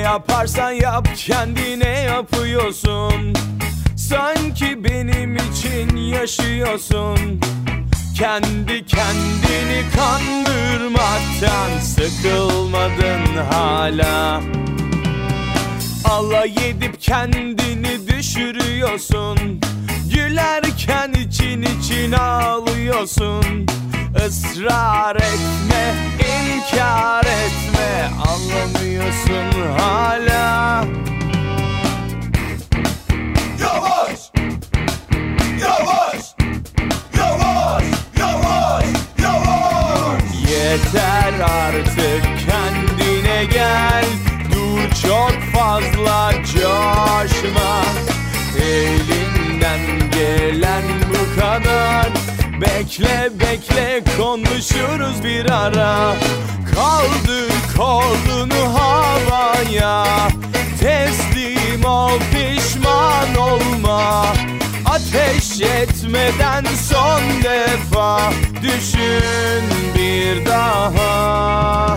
yaparsan yap, kendine yapıyorsun. Sanki benim için yaşıyorsun. Kendi kendini kandırmaktan sıkılmadın hala. Alay edip kendini düşürüyorsun. Gülerken için için ağlıyorsun. Israr etme, inkar etme, anlamıyorsun hala. Yavaş, yavaş, yavaş, yavaş, yavaş. Yeter artık, kendine gel. Dur, çok fazla coşma. Elinden gelen bu kadar. Bekle bekle, konuşuruz bir ara. Kaldır kolunu havaya. Teslim ol, pişman olma. Ateş etmeden son defa düşün bir daha.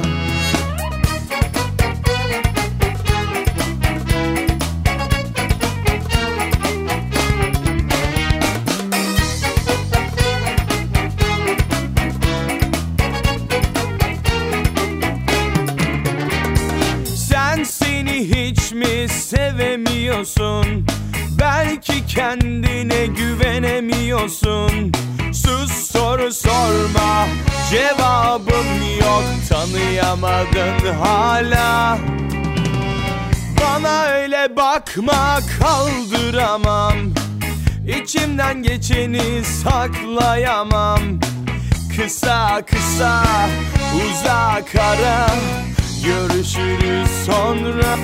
Hiç mi sevemiyorsun? Belki kendine güvenemiyorsun. Sus, soru sorma, cevabım yok. Tanıyamadın hala. Bana öyle bakma, kaldıramam. İçimden geçeni saklayamam. Kısa kısa, uzak ara. Görüşürüz sonra.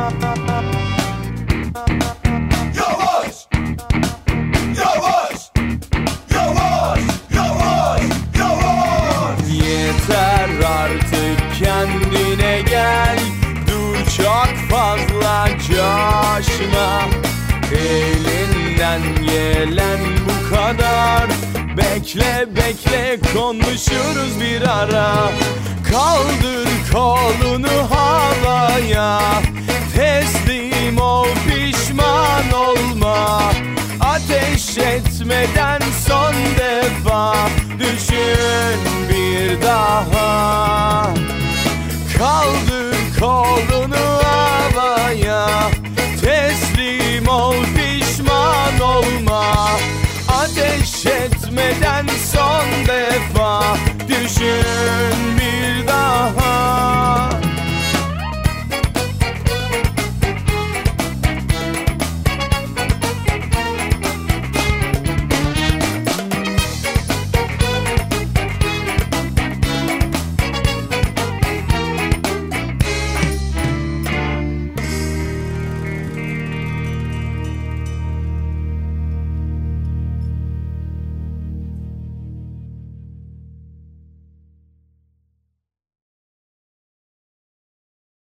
Yavaş, yavaş, yavaş, yavaş, yavaş. Yeter artık, kendine gel. Dur, çok fazla coşma. Elinden gelen bu kadar. Bekle bekle, konuşuruz bir ara. Kaldır kolunu havaya. Teslim ol, pişman olma. Ateş etmeden son defa düşün bir daha. Kaldır kolunu havaya. Teslim ol, pişman olma. Ateş etmeden son defa düşün bir